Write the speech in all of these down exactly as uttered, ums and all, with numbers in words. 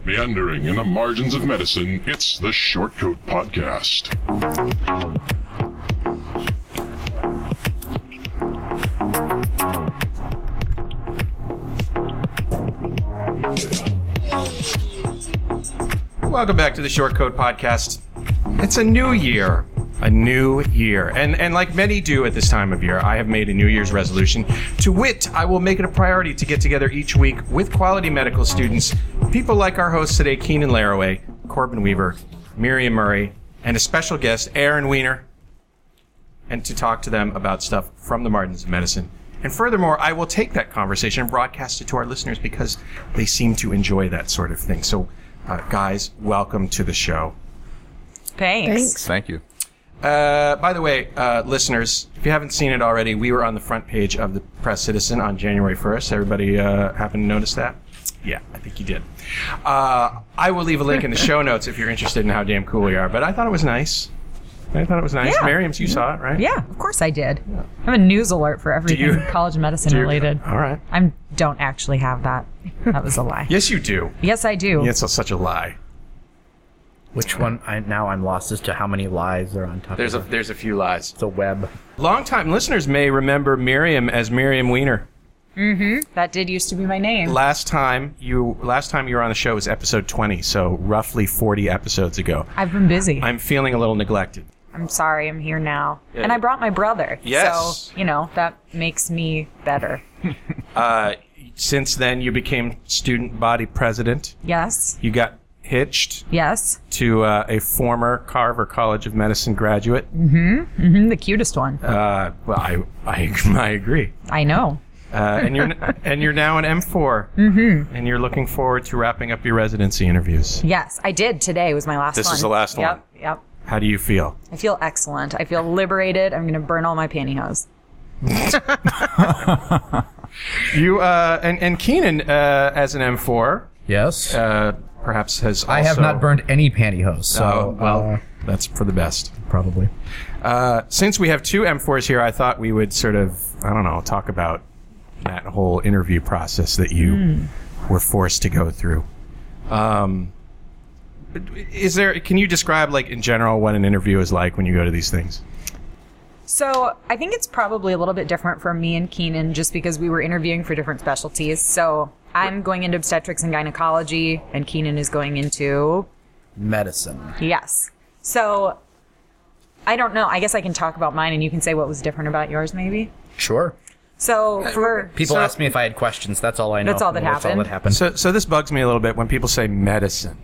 Meandering in the margins of medicine, it's the Short Coat Podcast. Welcome back to the Short Coat Podcast. It's a new year. A new year. And and like many do at this time of year, I have made a New Year's resolution. To wit, I will make it a priority to get together each week with quality medical students, people like our hosts today, Keenan Laraway, Corbin Weaver, Miriam Murray, and a special guest, Aaron Weiner, and to talk to them about stuff from the margins of medicine. And furthermore, I will take that conversation and broadcast it to our listeners because they seem to enjoy that sort of thing. So, uh, guys, welcome to the show. Thanks. Thanks. Thank you. Uh, by the way, uh, listeners, if you haven't seen it already, we were on the front page of the Press Citizen on January first. Everybody uh, happen to notice that? Yeah, I think you did. Uh, I will leave a link in the show notes if you're interested in how damn cool we are, but I thought it was nice. I thought it was nice. Yeah. Miriam, you saw it, right? Yeah, of course I did. Yeah. I have a news alert for everything you, college medicine related. All right. I don't actually have that. That was a lie. Yes, you do. Yes, I do. Yeah, it's such a lie. Which one? I, now I'm lost as to how many lies are on top there's of a There's a few lies. the web. Longtime listeners may remember Miriam as Miriam Weiner. Mm-hmm. That did used to be my name. Last time you last time you were on the show was episode twenty, so roughly forty episodes ago. I've been busy. I'm feeling a little neglected. I'm sorry, I'm here now. Yeah. And I brought my brother. Yes. So, you know, that makes me better. uh, since then, you became student body president. Yes. You got hitched Yes. to uh, a former Carver College of Medicine graduate. Mm-hmm. Mm-hmm. The cutest one. Uh, well, I, I, I agree. I know. Uh, and you're and you're now an M four. Mm-hmm. And you're looking forward to wrapping up your residency interviews. Yes, I did. Today was my last This one. is the last yep, one. Yep, yep. How do you feel? I feel excellent. I feel liberated. I'm going to burn all my pantyhose. You uh, and and Keenan uh, as an M four. Yes. Uh, perhaps has also... I have not burned any pantyhose, so Oh, well, uh, that's for the best. probably. Uh, since we have two M fours here, I thought we would sort of, I don't know, talk about that whole interview process that you mm. were forced to go through. Um, is there, can you describe, like, in general, what an interview is like when you go to these things? So I think it's probably a little bit different for me and Keenan just because we were interviewing for different specialties. So I'm going into obstetrics and gynecology, and Keenan is going into... Medicine. Yes. So I don't know. I guess I can talk about mine, and you can say what was different about yours, maybe? Sure. So for... People so, ask me if I had questions. That's all I know. That's all that That's all happened. that happened. So, so this bugs me a little bit when people say medicine.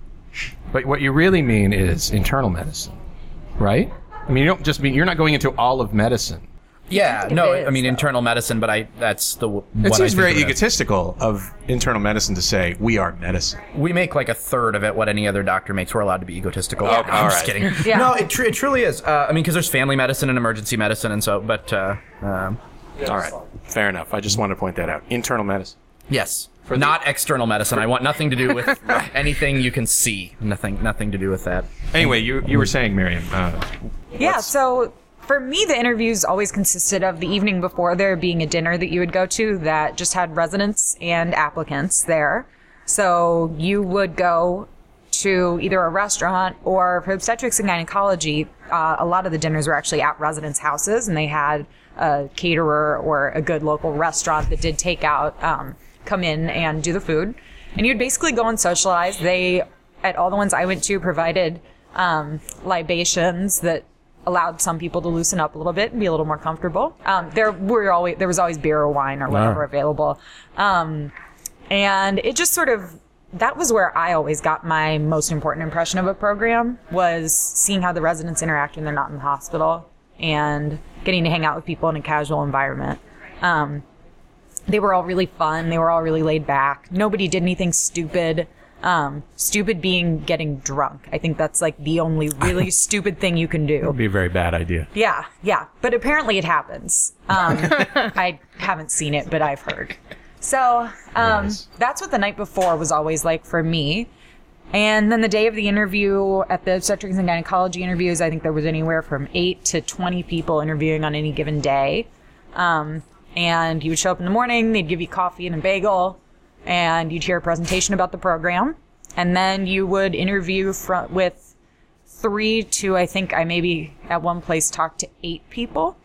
But what you really mean is internal medicine, right? I mean, you don't just mean, you're not going into all of medicine. yeah, It no, is, I mean though. internal medicine, but I that's the what It I seems think very of it as. egotistical of internal medicine to say, we are medicine. We make like a third of it what any other doctor makes. We're allowed to be egotistical. Okay, I'm all just right. kidding. Yeah. No, it, tr- it truly is. Uh, I mean, because there's family medicine and emergency medicine, and so, but uh, um, All right. Fair enough. I just wanted to point that out. Internal medicine. yes, the- not external medicine. I want nothing to do with anything you can see. Nothing, nothing to do with that. Anyway, you you were saying, Miriam. Uh, Yeah, so for me, the interviews always consisted of the evening before there being a dinner that you would go to that just had residents and applicants there. So you would go to either a restaurant or for obstetrics and gynecology, uh, a lot of the dinners were actually at residents' houses, and they had a caterer or a good local restaurant that did takeout um, come in and do the food. And you'd basically go and socialize. They, at all the ones I went to, provided um, libations that allowed some people to loosen up a little bit and be a little more comfortable. Um, there were always there was always beer or wine or whatever Wow. available, um, and it just sort of that was where I always got my most important impression of a program was seeing how the residents interact when they're not in the hospital and getting to hang out with people in a casual environment. Um, they were all really fun. They were all really laid back. Nobody did anything stupid. Um, stupid being getting drunk. I think that's like the only really stupid thing you can That would do. be a very bad idea. Yeah, yeah. But apparently it happens. Um, I haven't seen it, but I've heard. So um, Nice. that's what the night before was always like for me. And then the day of the interview, at the obstetrics and gynecology interviews, I think there was anywhere from eight to twenty people interviewing on any given day. Um, and you would show up in the morning, they'd give you coffee and a bagel, and you'd hear a presentation about the program. and then you would interview fr- with three to, I think I maybe at one place talked to eight people.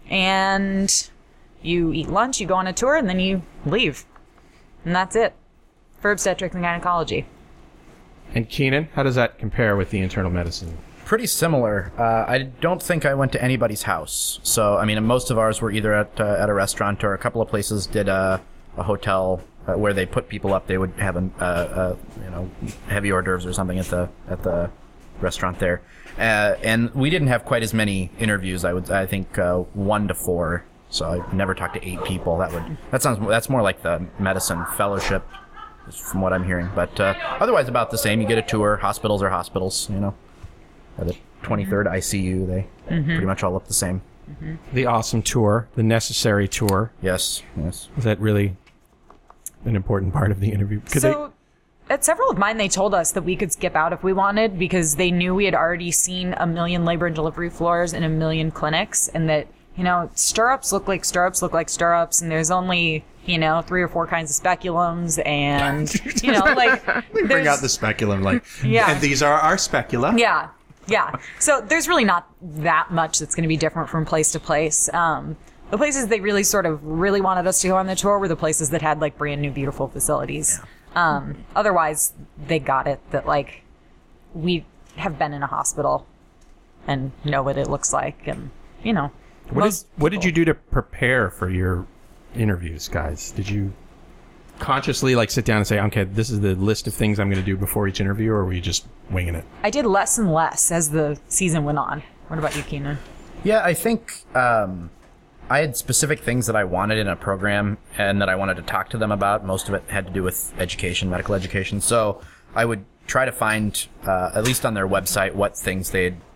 And you eat lunch, you go on a tour, and then you leave. And that's it for obstetrics and gynecology. And Keenan, how does that compare with the internal medicine? Pretty similar. Uh, I don't think I went to anybody's house. So, I mean, most of ours were either at uh, at a restaurant or a couple of places did a, a hotel uh, where they put people up. They would have a, a, a you know heavy hors d'oeuvres or something at the at the restaurant there. Uh, and we didn't have quite as many interviews. I would I think uh, one to four. So I never talked to eight people. That would that sounds that's more like the medicine fellowship, from what I'm hearing. But uh, otherwise, about the same. You get a tour. Hospitals are hospitals. You know. Or the twenty-third I C U, they mm-hmm. pretty much all look the same. Mm-hmm. The awesome tour, the necessary tour. Yes, yes. Is that really an important part of the interview? Could so, they... at several of mine, they told us that we could skip out if we wanted because they knew we had already seen a million labor and delivery floors in a million clinics, and that, you know, stirrups look like stirrups look like stirrups, and there's only, you know, three or four kinds of speculums, and, you know, like... Bring out the speculum, like, yeah. And these are our specula. Yeah. Yeah. So there's really not that much that's going to be different from place to place. Um, the places they really sort of really wanted us to go on the tour were the places that had like brand new, beautiful facilities. Yeah. Um, otherwise, they got it that like we have been in a hospital and know what it looks like. And, you know, what, is, what did you do to prepare for your interviews, guys? Did you consciously like sit down and say, okay, this is the list of things I'm going to do before each interview, or were you just winging it? I did less and less as the season went on. What about you, Keenan? Yeah, I think um, I had specific things that I wanted in a program and that I wanted to talk to them about. Most of it had to do with education, medical education. So I would try to find, uh, at least on their website, what things they had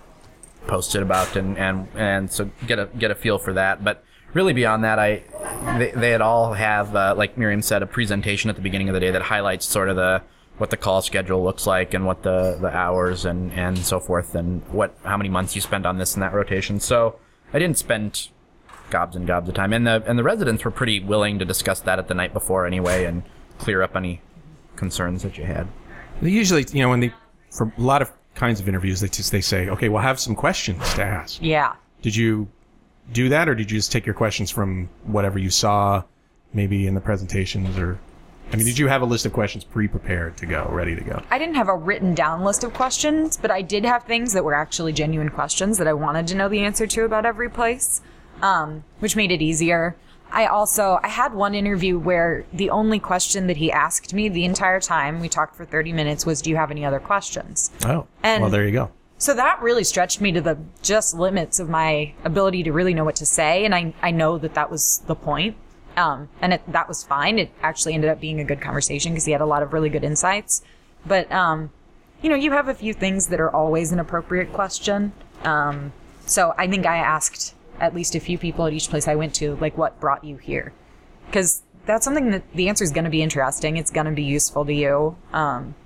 posted about, and, and, and so get a get a feel for that. But really beyond that, I they, they'd all have, uh, like Miriam said, a presentation at the beginning of the day that highlights sort of the what the call schedule looks like and what the, the hours and, and so forth, and what how many months you spend on this and that rotation. So I didn't spend gobs and gobs of time, and the and the residents were pretty willing to discuss that at the night before anyway and clear up any concerns that you had. They usually, you know, when they for a lot of kinds of interviews, they just they say, okay, we'll have some questions to ask. Yeah. Did you do that, or did you just take your questions from whatever you saw, maybe in the presentations, or, I mean, did you have a list of questions pre-prepared to go, ready to go? I didn't have a written down list of questions, but I did have things that were actually genuine questions that I wanted to know the answer to about every place, um, which made it easier. I also, I had one interview where the only question that he asked me the entire time, we talked for thirty minutes, was, do you have any other questions? Oh, and well, there you go. So that really stretched me to the just limits of my ability to really know what to say. And I, I know that that was the point. Um, and it, that was fine. It actually ended up being a good conversation because he had a lot of really good insights. But, um, you know, you have a few things that are always an appropriate question. Um, so I think I asked at least a few people at each place I went to, like, what brought you here? Because that's something that the answer is going to be interesting. It's going to be useful to you. Um,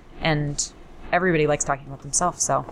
and everybody likes talking about themselves, so.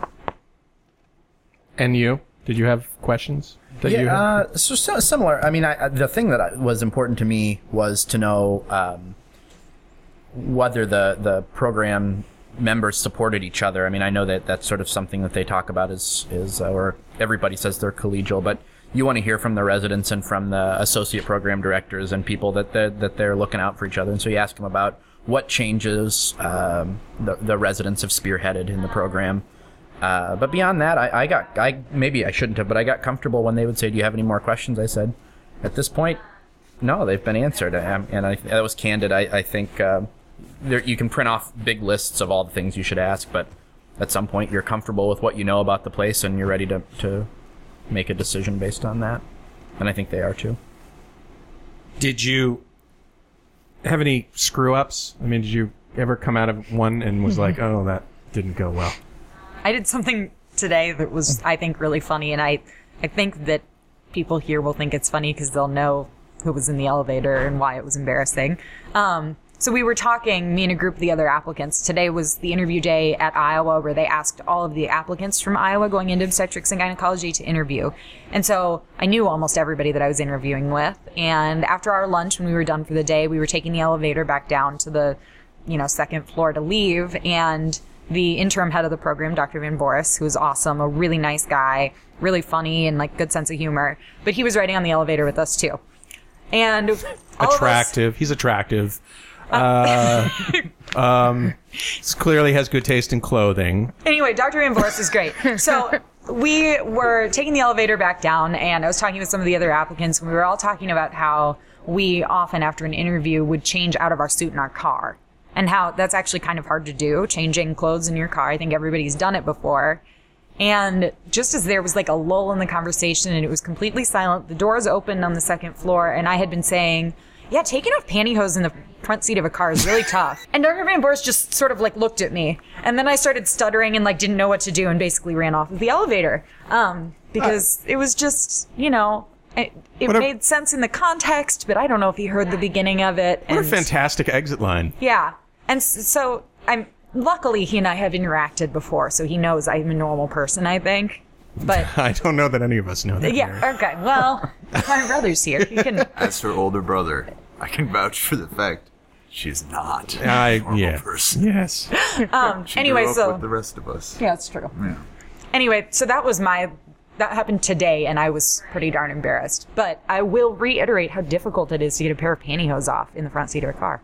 And you? Did you have questions? That yeah, you had? uh, so, so similar. I mean, I, the thing that I, was important to me was to know um, whether the, the program members supported each other. I mean, I know that that's sort of something that they talk about is, is uh, or everybody says they're collegial, but you want to hear from the residents and from the associate program directors and people that they're, that they're looking out for each other. And so you ask them about what changes um, the, the residents have spearheaded in the program. Uh, but beyond that, I, I got, I maybe I shouldn't have, but I got comfortable when they would say, do you have any more questions? I said, at this point, no, they've been answered. Um, and I, that was candid. I, I think uh, there, you can print off big lists of all the things you should ask, but at some point you're comfortable with what you know about the place and you're ready to, to make a decision based on that. And I think they are too. Did you have any screw-ups? I mean, did you ever come out of one and was like, oh, that didn't go well? I did something today that was, I think, really funny, and I, I think that people here will think it's funny because they'll know who was in the elevator and why it was embarrassing. Um, so we were talking, me and a group of the other applicants. Today was the interview day at Iowa where they asked all of the applicants from Iowa going into obstetrics and gynecology to interview. And so I knew almost everybody that I was interviewing with. And after our lunch, when we were done for the day, we were taking the elevator back down to the you know, second floor to leave. And the interim head of the program, Doctor Van Boris, who was awesome, a really nice guy, really funny and like good sense of humor. But he was riding on the elevator with us too. And all attractive. Of us, He's attractive. Uh, um, clearly has good taste in clothing. Anyway, Doctor Van Boris is great. So we were taking the elevator back down, and I was talking with some of the other applicants, and we were all talking about how we often, after an interview, would change out of our suit in our car, and how that's actually kind of hard to do, changing clothes in your car. I think everybody's done it before. And just as there was like a lull in the conversation and it was completely silent, the doors opened on the second floor, and I had been saying, yeah, taking off pantyhose in the front seat of a car is really tough. And Doctor Van Boris just sort of like looked at me, and then I started stuttering and like didn't know what to do and basically ran off of the elevator. Um, because it was just, you know, it, it What a- made sense in the context, but I don't know if he heard the beginning of it. What a and- fantastic exit line. Yeah. And s- so I'm, luckily he and I have interacted before, so he knows I'm a normal person, I think. But I don't know that any of us know that. yeah, okay. Well, my brother's here. You can. As her older brother, I can vouch for the fact she's not a I, normal yeah. person. Yes. Um. She anyway, grew up so with the rest of us. yeah, it's true. Yeah. Anyway, so that was my. That happened today, and I was pretty darn embarrassed. But I will reiterate how difficult it is to get a pair of pantyhose off in the front seat of a car.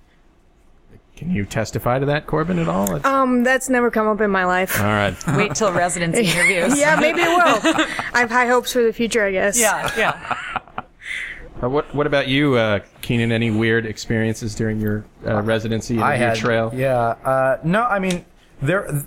Can you testify to that, Corbin, at all? It's- Um, that's never come up in my life. all right. Wait till residency interviews. Yeah, maybe it will. I have high hopes for the future, I guess. Yeah. Yeah. Uh, what What about you, uh, Keenan? Any weird experiences during your uh, residency and I your had trail? Yeah. Uh, no, I mean there.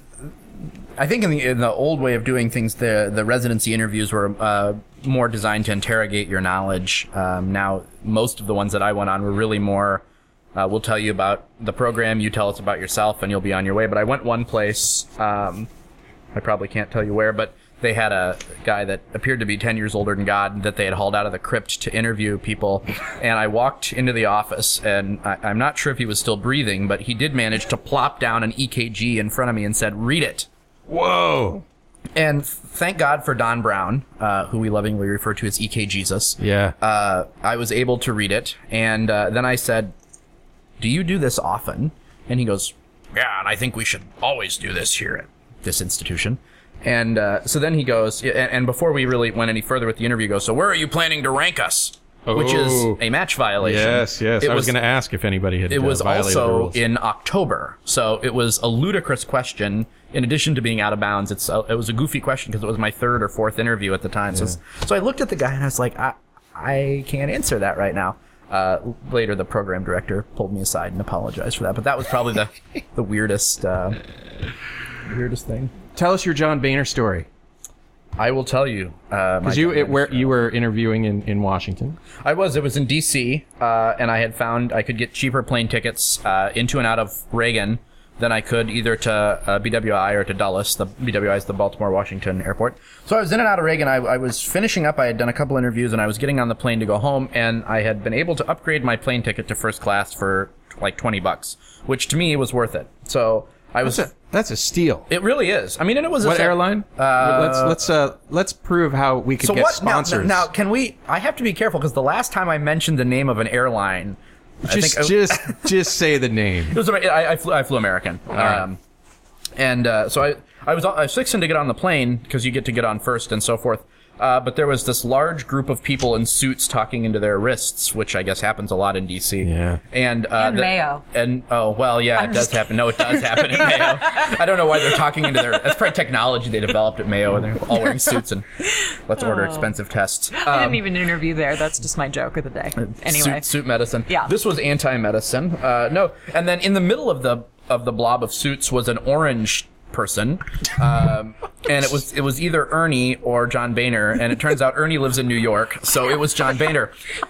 I think in the in the old way of doing things, the the residency interviews were uh, more designed to interrogate your knowledge. Um, now, most of the ones that I went on were really more. Uh, we'll tell you about the program. You tell us about yourself, and you'll be on your way. But I went one place. Um, I probably can't tell you where, but they had a guy that appeared to be ten years older than God that they had hauled out of the crypt to interview people. And I walked into the office, and I, I'm not sure if he was still breathing, but he did manage to plop down an E K G in front of me and said, "Read it." Whoa. And thank God for Don Brown, uh, who we lovingly refer to as E K Jesus. Yeah. Uh, I was able to read it, and uh, then I said, "Do you do this often?" And he goes, "Yeah, and I think we should always do this here at this institution." And uh, so then he goes, and, and before we really went any further with the interview, he goes, "So where are you planning to rank us?" Which is Oh. a match violation. Yes, yes. It I was, was going to ask if anybody had It uh, was violated the also rules. in October, so it was a ludicrous question. In addition to being out of bounds, it's a, it was a goofy question because it was my third or fourth interview at the time. So, it's- so I looked at the guy and I was like, I, I can't answer that right now. Uh, later, the program director pulled me aside and apologized for that. But that was probably the the weirdest uh, weirdest thing. Tell us your John Boehner story. I will tell you. Uh, Because you it, where you were interviewing in, in Washington. I was. It was in D C, uh, and I had found I could get cheaper plane tickets uh, into and out of Reagan than I could either to uh, B W I or to Dulles. The B W I is the Baltimore-Washington airport. So I was in and out of Reagan. I, I was finishing up. I had done a couple interviews, and I was getting on the plane to go home, and I had been able to upgrade my plane ticket to first class for like twenty bucks, which to me was worth it. So I was. That's a, that's a steal. It really is. I mean, and it was a What se- airline? Uh, let's let's uh let's prove how we could So get what? Now, sponsors. now, can we? I have to be careful because the last time I mentioned the name of an airline, just I think just just say the name. it was. I, I flew. I flew American. right. Um, and uh, so I, I was, I was fixing to get on the plane because you get to get on first and so forth. Uh, but there was this large group of people in suits talking into their wrists, which I guess happens a lot in D C. Yeah. And, uh, And the- Mayo. And oh well, yeah, I'm it does just happen. No, it does happen at Mayo. I don't know why they're talking into their. That's probably technology they developed at Mayo, and they're all wearing suits and let's order expensive tests. I Um, didn't even interview there. That's just my joke of the day. Anyway. suit, suit medicine. Yeah. This was anti-medicine. Uh, no, and then in the middle of the of the blob of suits was an orange person, um, and it was it was either Ernie or John Boehner, and it turns out Ernie lives in New York, so it was John Boehner.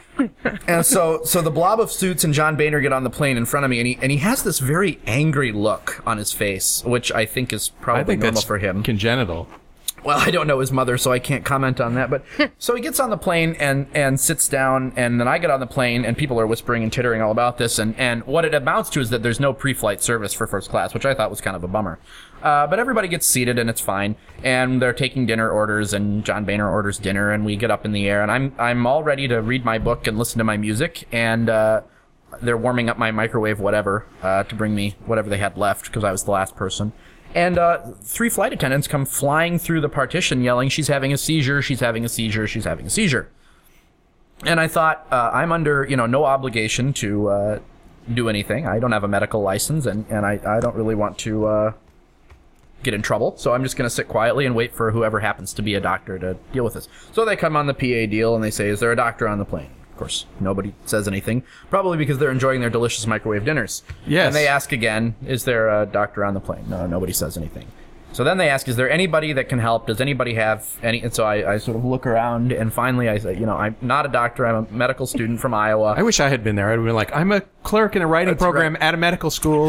And so so the blob of suits and John Boehner get on the plane in front of me, and he and he has this very angry look on his face, which I think is probably I think normal that's for him. congenital. Well, I don't know his mother, so I can't comment on that. But so he gets on the plane and, and sits down, and then I get on the plane, and people are whispering and tittering all about this. And, and what it amounts to is that there's no pre-flight service for first class, which I thought was kind of a bummer. Uh, but everybody gets seated, and it's fine. And they're taking dinner orders, and John Boehner orders dinner, and we get up in the air, and I'm I'm all ready to read my book and listen to my music. And uh, they're warming up my microwave, whatever, uh, to bring me whatever they had left because I was the last person. And uh, three flight attendants come flying through the partition yelling, she's having a seizure, she's having a seizure, she's having a seizure. And I thought, uh, I'm under, you know, no obligation to uh, do anything. I don't have a medical license, and, and I, I don't really want to uh, get in trouble. So I'm just going to sit quietly and wait for whoever happens to be a doctor to deal with this. So they come on the P A deal, and they say, is there a doctor on the plane? Of course, nobody says anything, probably because they're enjoying their delicious microwave dinners. Yes. And they ask again, is there a doctor on the plane? No, nobody says anything. So then they ask, is there anybody that can help? Does anybody have any? And so I, I sort of look around, and finally I say, you know, I'm not a doctor. I'm a medical student from Iowa. I wish I had been there. I'd have been like, I'm a clerk in a writing That's program right. at a medical school.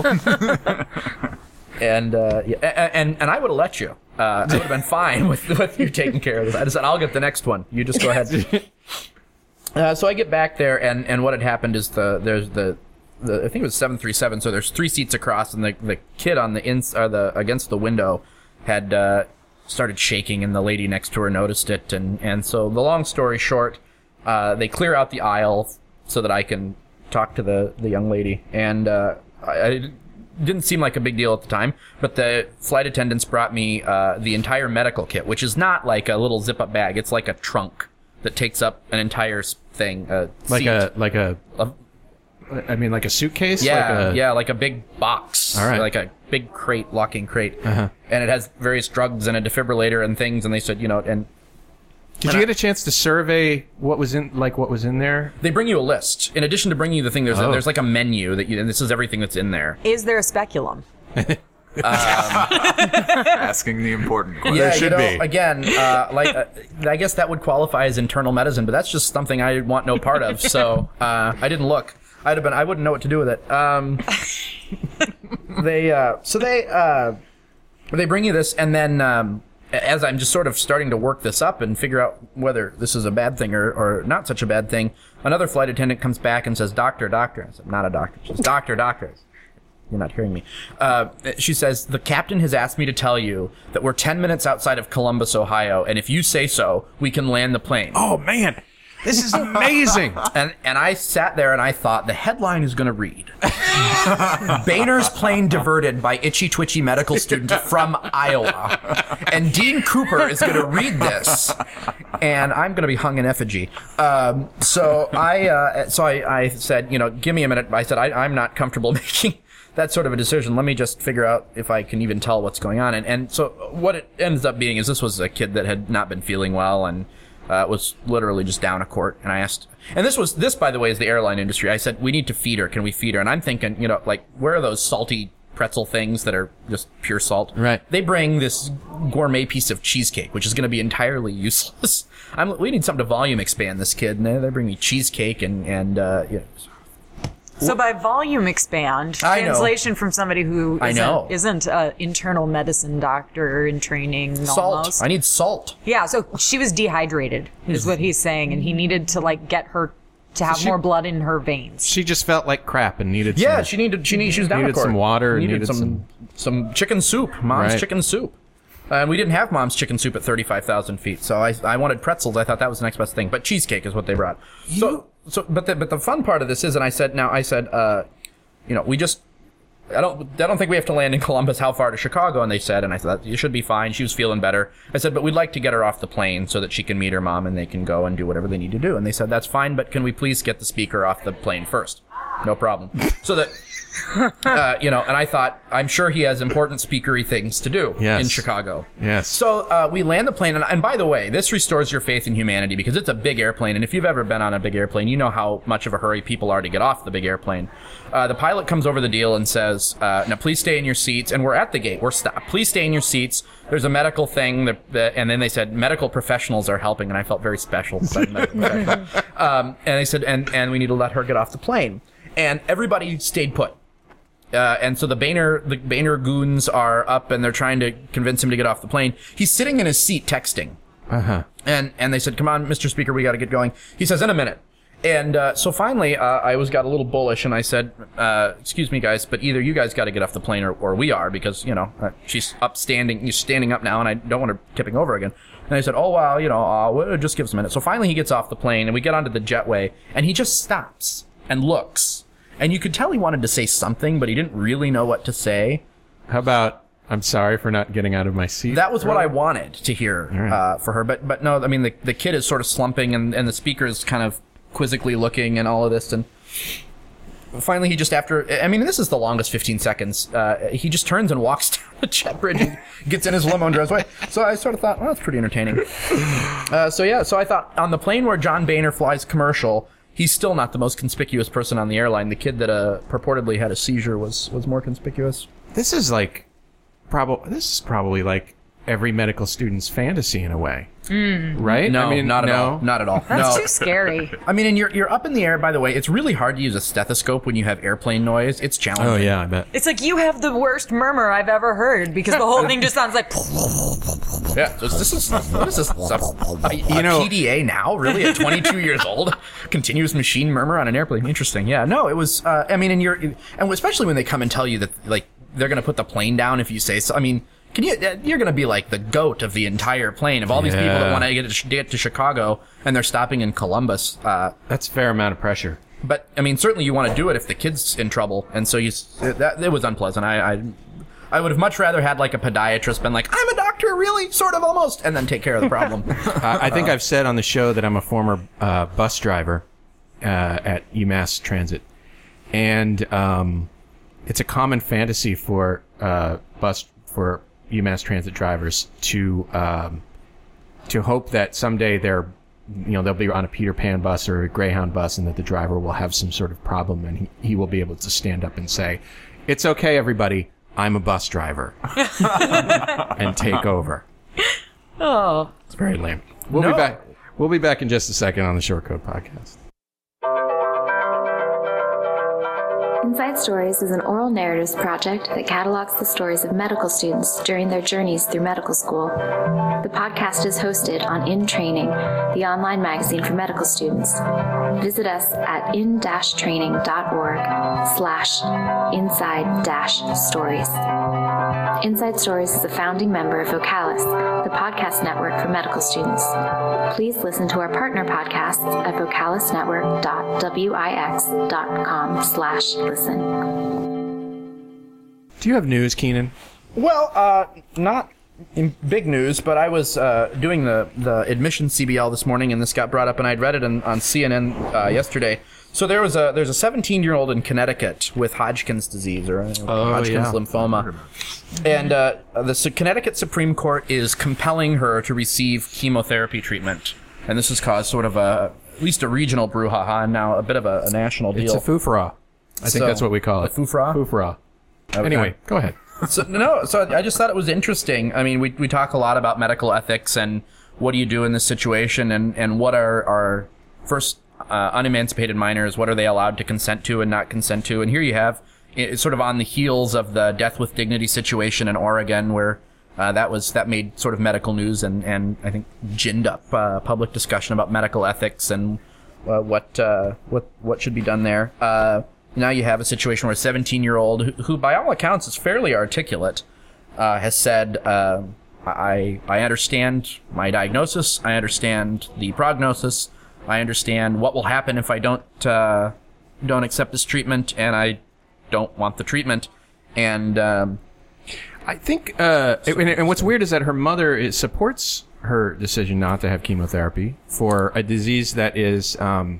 And uh, yeah, and and I would have let you. Uh, I would have been fine with, with you taking care of this. I just said, I'll get the next one. You just go ahead. Uh, so I get back there, and, and what had happened is the there's the, the I think it was seven three seven. So there's three seats across, and the the kid on the ins or the against the window had uh, started shaking, and the lady next to her noticed it, and and so the long story short, uh, they clear out the aisle so that I can talk to the the young lady, and uh, I, I didn't seem like a big deal at the time, but the flight attendants brought me uh, the entire medical kit, which is not like a little zip up bag; it's like a trunk that takes up an entire thing, a like seat. a like a A- I mean like a suitcase. yeah, like a, yeah, like a big box, All right. like a big crate, locking crate, Uh-huh. and it has various drugs and a defibrillator and things. And they said, you know, and Did you get a chance to survey what was in like what was in there? they bring you a list. In addition to bringing you the thing, there's Oh. a, there's like a menu that you, and this is everything that's in there. Is there a speculum? Asking the important question. Yeah, should you know, be. again, uh, like uh, I guess that would qualify as internal medicine, but that's just something I want no part of. So uh, I didn't look. I'd have been. I wouldn't know what to do with it. Um, they uh, so they uh, they bring you this, and then um, as I'm just sort of starting to work this up and figure out whether this is a bad thing or, or not such a bad thing, another flight attendant comes back and says, "Doctor, doctor." I said, "Not a doctor." She says, "Doctor, doctor." You're not hearing me. Uh, she says, the captain has asked me to tell you that we're ten minutes outside of Columbus, Ohio, and if you say so, we can land the plane. Oh man, this is amazing. And and I sat there and I thought, the headline is going to read, Boehner's plane diverted by itchy twitchy medical student from Iowa. And Dean Cooper is going to read this, and I'm going to be hung in effigy. Um, so I uh, so I, I said, you know, give me a minute. I said, I, I'm not comfortable making that sort of a decision. Let me just figure out if I can even tell what's going on. And, and so what it ends up being is this was a kid that had not been feeling well and uh, was literally just down a court. And I asked, and this was, this by the way is the airline industry. I said, we need to feed her. Can we feed her? And I'm thinking, you know, like, where are those salty pretzel things that are just pure salt? Right. They bring this gourmet piece of cheesecake, which is going to be entirely useless. I'm, we need something to volume expand this kid. And they, they bring me cheesecake and, and, uh, you know, So by volume expand, I know. translation from somebody who I isn't, know. isn't an internal medicine doctor in training salt. almost. I need salt. Yeah, so she was dehydrated, is what he's saying, and he needed to like get her to have she- more blood in her veins. She just felt like crap and needed. Yeah, some, she needed she needed she was down Needed a court. some water, She needed, needed some some chicken soup. Mom's Right. chicken soup. Uh, and we didn't have Mom's chicken soup at thirty-five thousand feet, so I I wanted pretzels. I thought that was the next best thing, but cheesecake is what they brought. So so but the but the fun part of this is, and I said now I said uh, you know, we just. I don't. I don't think we have to land in Columbus. How far to Chicago? And they said, and I said, you should be fine. She was feeling better. I said, but we'd like to get her off the plane so that she can meet her mom and they can go and do whatever they need to do. And they said, that's fine, but can we please get the speaker off the plane first? No problem. So that, uh, you know, and I thought, I'm sure he has important speakery things to do Yes. in Chicago. Yes. So uh, we land the plane, and, and by the way, this restores your faith in humanity because it's a big airplane, and if you've ever been on a big airplane, you know how much of a hurry people are to get off the big airplane. Uh, the pilot comes over the deal and says, uh, now please stay in your seats, and we're at the gate. We're stopped. Please stay in your seats. There's a medical thing, that, that, and then they said medical professionals are helping, and I felt very special. medical professional. Um, and they said, and, and we need to let her get off the plane. And everybody stayed put. Uh, and so the Boehner, the Boehner goons are up and they're trying to convince him to get off the plane. He's sitting in his seat texting. Uh-huh. And, and they said, come on, Mister Speaker, we got to get going. He says, in a minute. And, uh, so finally, uh, I was got a little bullish and I said, uh, excuse me guys, but either you guys got to get off the plane or, or we are because, you know, uh, she's up standing, she's standing up now and I don't want her tipping over again. And I said, oh, well, you know, uh, well, just give us a minute. So finally he gets off the plane and we get onto the jetway and he just stops and looks. and you could tell he wanted to say something, but he didn't really know what to say. How about, I'm sorry for not getting out of my seat? That was what I wanted to hear uh, for her. But but no, I mean, the the kid is sort of slumping, and, and the speaker is kind of quizzically looking and all of this. And finally, he just, after, I mean, this is the longest fifteen seconds, uh, he just turns and walks down the jet bridge and gets in his limo and drives away. So I sort of thought, well, that's pretty entertaining. Uh, so yeah, so I thought, on the plane where John Boehner flies commercial, he's still not the most conspicuous person on the airline. The kid that uh, purportedly had a seizure was, was more conspicuous. This is like, probably, this is probably like every medical student's fantasy in a way. Mm. Right? No, I mean, not at no. all. Not at all. That's no. too scary. I mean, and you're you're up in the air. By the way, it's really hard to use a stethoscope when you have airplane noise. It's challenging. Oh, yeah, I bet. It's like you have the worst murmur I've ever heard because the whole thing just sounds like. Yeah. So this is what is this? A, You a know- P D A now? Really, at twenty-two years old, continuous machine murmur on an airplane. Interesting. Yeah. No, it was. Uh, I mean, and you're, and especially when they come and tell you that like they're going to put the plane down if you say so. I mean. Can you? You're going to be like the goat of the entire plane of all these people that Yeah. want to get to, get to Chicago, and they're stopping in Columbus. Uh, That's a fair amount of pressure. but I mean, certainly you want to do it if the kid's in trouble, and so you. That it was unpleasant. I, I, I would have much rather had like a podiatrist been like, "I'm a doctor, really, sort of, almost," and then take care of the problem. uh, I think I've said on the show that I'm a former uh, bus driver uh, at UMass Transit, and um, it's a common fantasy for uh, bus for UMass Transit drivers to um, to hope that someday they're you know they'll be on a Peter Pan bus or a Greyhound bus, and that the driver will have some sort of problem, and he, he will be able to stand up and say, "It's okay, everybody, I'm a bus driver," and take over. Oh. It's very lame. We'll No. be back. We'll be back in just a second on the Short Code Podcast. Inside Stories is an oral narratives project that catalogs the stories of medical students during their journeys through medical school. The podcast is hosted on In Training, the online magazine for medical students. Visit us at in dash training dot org slash inside dash stories. Inside Stories is a founding member of Vocalis, the podcast network for medical students. Please listen to our partner podcasts at vocalisnetwork dot wix dot com slash listen. Do you have news, Keenan? Well, uh, not in big news, but I was uh, doing the, the admission C B L this morning, and this got brought up, and I'd read it on, on C N N uh, yesterday. So there was a there's a seventeen-year-old in Connecticut with Hodgkin's disease or uh, Oh, Hodgkin's yeah. lymphoma, and uh, the S- Connecticut Supreme Court is compelling her to receive chemotherapy treatment, and this has caused sort of a at least a regional brouhaha, and now a bit of a, a national deal. It's a foofra. I think So, that's what we call a it. foofra? Foofra. Okay. Anyway, go ahead. So, no, so I just thought it was interesting. I mean, we we talk a lot about medical ethics and what do you do in this situation, and, and what are our first uh, unemancipated minors, what are they allowed to consent to and not consent to? And here you have, it's sort of on the heels of the Death with Dignity situation in Oregon, where uh, that was that made sort of medical news and, and I think ginned up uh, public discussion about medical ethics and uh, what uh, what what should be done there. Uh, Now you have a situation where a seventeen-year-old, who, who by all accounts is fairly articulate, uh, has said, uh, I, I understand my diagnosis, I understand the prognosis, I understand what will happen if I don't uh, don't accept this treatment, and I don't want the treatment. And um, I think, uh, and, and what's weird is that her mother is, supports her decision not to have chemotherapy for a disease that is um,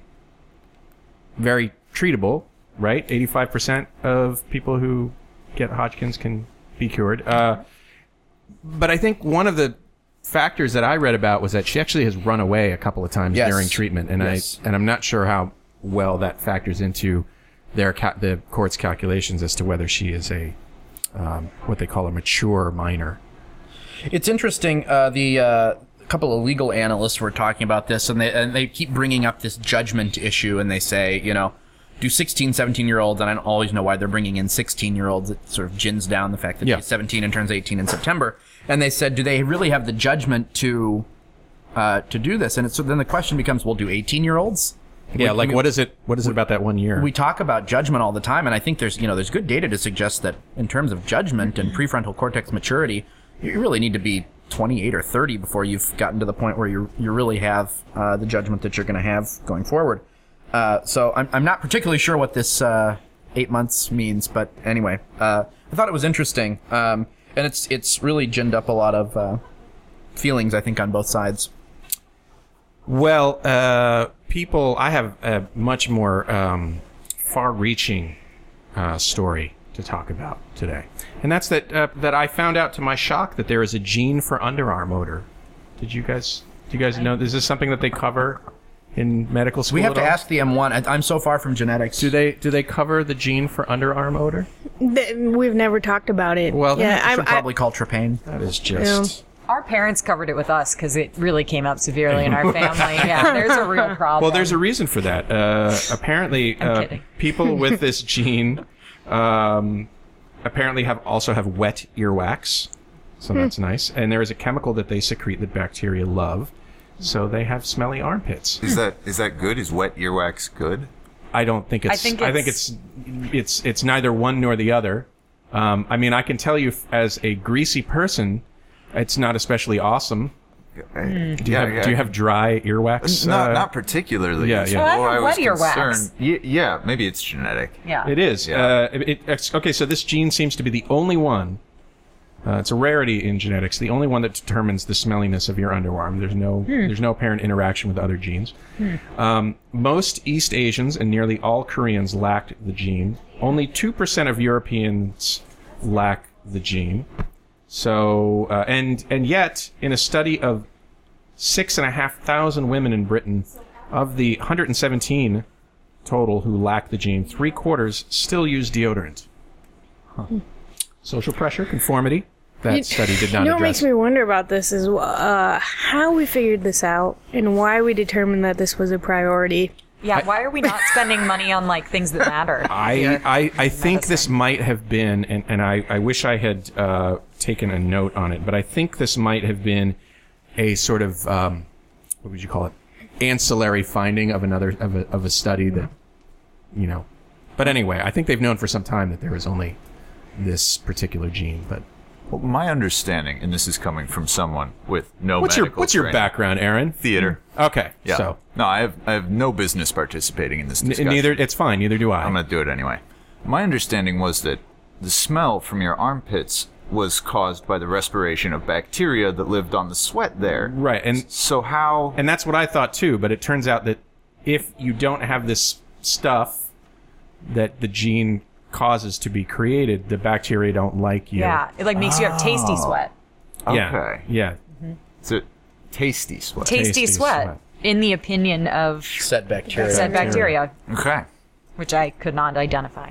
very treatable. Right, eighty-five percent of people who get Hodgkin's can be cured. Uh, but I think one of the factors that I read about was that she actually has run away a couple of times Yes. during treatment, and Yes. I and I'm not sure how well that factors into their ca- the court's calculations as to whether she is a um, what they call a mature minor. it's interesting. Uh, the uh, couple of legal analysts were talking about this, and they and they keep bringing up this judgment issue, and they say, you know, do sixteen, seventeen-year-olds, and I don't always know why they're bringing in sixteen-year-olds. It sort of gins down the fact that Yeah. she's seventeen and turns eighteen in September. And they said, do they really have the judgment to uh, to do this? And it's, so then the question becomes, well, do eighteen-year-olds? Yeah, We- like we- what is it? What is it about that one year? We talk about judgment all the time, and I think there's, you know, there's good data to suggest that in terms of judgment and prefrontal cortex maturity, you really need to be twenty-eight or thirty before you've gotten to the point where you you really have uh, the judgment that you're going to have going forward. Uh, so I'm I'm not particularly sure what this uh, eight months means. But anyway, uh, I thought it was interesting, um, and it's it's really ginned up a lot of uh, feelings, I think, on both sides. Well, uh, people, I have a much more um, far-reaching uh, story to talk about today, and that's that uh, that I found out to my shock that there is a gene for underarm odor. Did you guys? Do you guys know? Is this something that they cover in medical school? We have at to all? ask the M one. I, I'm so far from genetics. Do they do they cover the gene for underarm odor? Th- We've never talked about it. Well, then yeah, it I'm- Should probably call Tropane. That is just. Our parents covered it with us because it really came up severely in our family. Yeah, there's a real problem. Well, there's a reason for that. Uh, apparently, I'm uh, kidding. people with this gene um, apparently have also have wet earwax, so that's nice. And there is a chemical that they secrete that bacteria love, so they have smelly armpits. Is that is that good? Is wet earwax good? I don't think it's. I think I think it's. It's. It's neither one nor the other. Um, I mean, I can tell you, f- as a greasy person, it's not especially awesome. Hmm. Do you, have, do you have dry earwax? Not uh, not particularly. yeah, It's yeah. Well, I more have was wet earwax. concerned- Ye- Yeah, maybe it's genetic. Yeah. It is. Yeah. Uh, it, it, it's- okay, so this gene seems to be the only one. Uh, it's a rarity in genetics. The only one that determines the smelliness of your underarm. There's no. There's no apparent interaction with other genes. Um, most East Asians and nearly all Koreans lacked the gene. Only two percent of Europeans lack the gene. So, uh, and and yet, in a study of six and a half thousand women in Britain, of the one hundred seventeen total who lack the gene, three quarters still use deodorant. Social pressure, conformity. That You- study did not You know what address. makes me wonder about this is uh, how we figured this out and why we determined that this was a priority. Yeah, why are we not spending money on like things that matter? I, I, I think this Medicine. might have been, and, and I, I wish I had uh, taken a note on it, but I think this might have been a sort of, um, what would you call it, ancillary finding of another, of a, of a study that, you know. But anyway, I think they've known for some time that there is only this particular gene, but. Well, my understanding, and this is coming from someone with no What's your medical What's your training. background, Aaron? Theater. Okay, Yeah. so No, I have I have no business participating in this n- discussion. neither it's fine. Neither do I. I'm going to do it anyway. My understanding was that the smell from your armpits was caused by the respiration of bacteria that lived on the sweat there. Right, and So how? and that's what I thought too. But it turns out that if you don't have this stuff that the gene causes to be created, the bacteria don't like you. Yeah, it like makes you have tasty sweat. Yeah. Okay. Yeah. It's a tasty sweat. Tasty, Tasty sweat, sweat. in the opinion of Said bacteria. said bacteria, Okay. which I could not identify.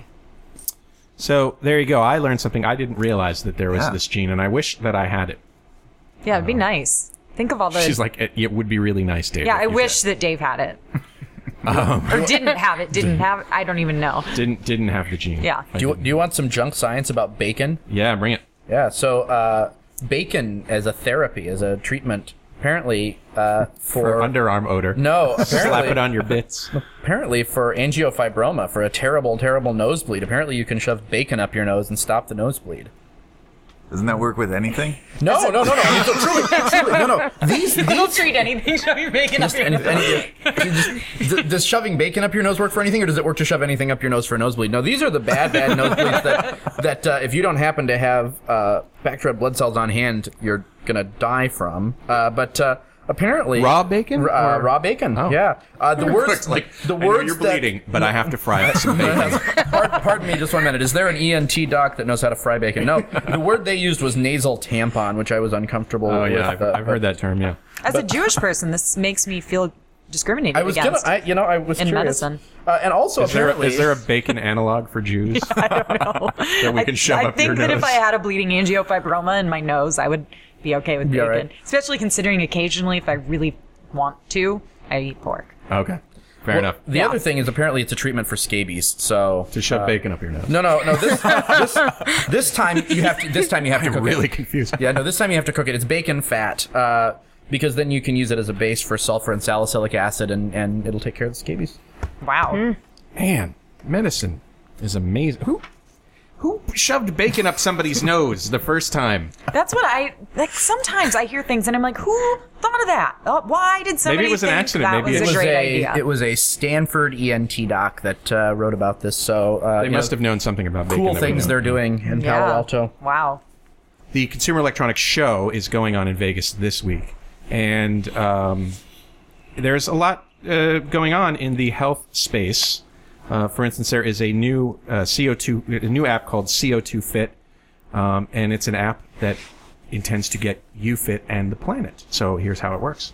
So there you go. I learned something. I didn't realize that there was Yeah. this gene, and I wish that I had it. Yeah, it'd be nice. Think of all the. She's like, it, it would be really nice, Dave. yeah, if I you wish that Dave had it. or didn't have it. Didn't have it. I don't even know. didn't didn't have the gene. Yeah. I Do you, didn't. do you want some junk science about bacon? Yeah, bring it. Yeah, so uh, bacon as a therapy, as a treatment, apparently uh, For for, underarm odor. no, Slap apparently it on your bits. apparently for angiofibroma, for a terrible, terrible nosebleed. Apparently, you can shove bacon up your nose and stop the nosebleed. Doesn't that work with anything? No, no, no, no. I mean, so truly, truly, no, no. These, I'll these. treat anything shoving bacon up Just your any, nose. any, just, th- does shoving bacon up your nose work for anything, or does it work to shove anything up your nose for a nosebleed? No, these are the bad, bad nosebleeds that that uh, if you don't happen to have uh, backed red blood cells on hand, you're gonna die from. Uh, but uh, apparently, Raw bacon? R- uh, Or- raw bacon. Oh. Yeah. Uh, the words, like the I know words you're that- bleeding, but I have to fry up some bacon. pardon, pardon me, just one minute. Is there an E N T doc that knows how to fry bacon? No. The word they used was nasal tampon, which I was uncomfortable Oh with. yeah, I've, uh, I've heard that term. Yeah. As a Jewish person, this makes me feel discriminated I was gonna, against. I, you know, I was In curious. medicine. Uh, and also, Is there, apparently, is there a bacon analog for Jews that we can shove I up think your that nose? if I had a bleeding angiofibroma in my nose, I would be okay with Be all bacon. right. Especially considering occasionally, if I really want to, I eat pork. Okay, fair Well, enough. The Yeah. other thing is apparently it's a treatment for scabies. So To shove bacon up your nose. no, no, no. This, this this time you have to. This time you have to I'm cook really it. confused. Yeah, no. This time you have to cook it. It's bacon fat, uh, because then you can use it as a base for sulfur and salicylic acid, and, and it'll take care of the scabies. Wow. Man, medicine is amazing. Who Who shoved bacon up somebody's nose the first time? That's what I like. Sometimes I hear things and I'm like, who thought of that? Uh, why did somebody? Maybe it was an think accident. That Maybe was it a was great a, idea. It was a Stanford E N T doc that uh, wrote about this. So uh, They you must know, have known something about bacon. cool that we things don't. they're doing in yeah. Palo Alto. Wow. The Consumer Electronics Show is going on in Vegas this week, and um, there's a lot uh, going on in the health space. Uh, for instance, there is a new uh, C O two, a new app called C O two Fit, um, and it's an app that intends to get you fit and the planet. So here's how it works.